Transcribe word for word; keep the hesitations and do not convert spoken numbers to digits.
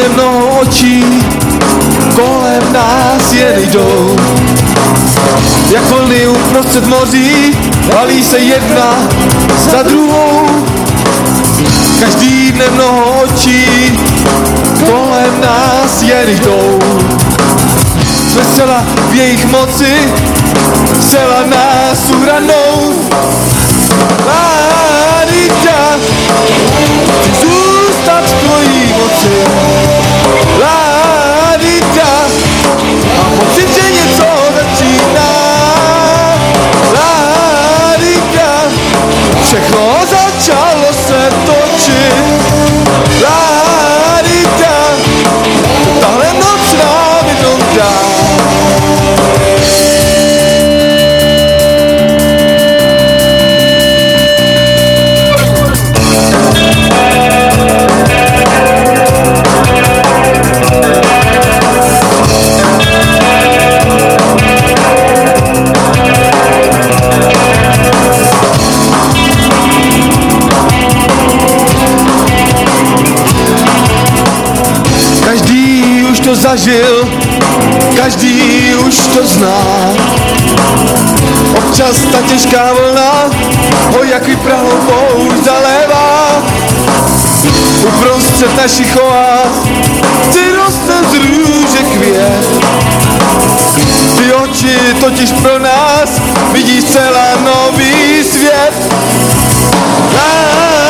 dne mnoho očí kolem nás jen jdou. Jak vlny uprostřed moří valí se jedna za druhou. Každý den mnoho očí kolem nás jen jdou. Jsme zcela v jejich moci, zcela nás uhranou. Ládika, zůstat v tvojí moci. Ládika, mám pocit, že něco začíná. Ládika, všechno začalo se točit. Ládika, tahle noc nám jenom dá. Každý už to zažil, každý už to zná. Občas ta těžká vlna ho jak vyprahlou poušť zalévá. Uprostřed našich oáz si roste z růže květ. Ty oči totiž pro nás vidí zcela nový svět. Lá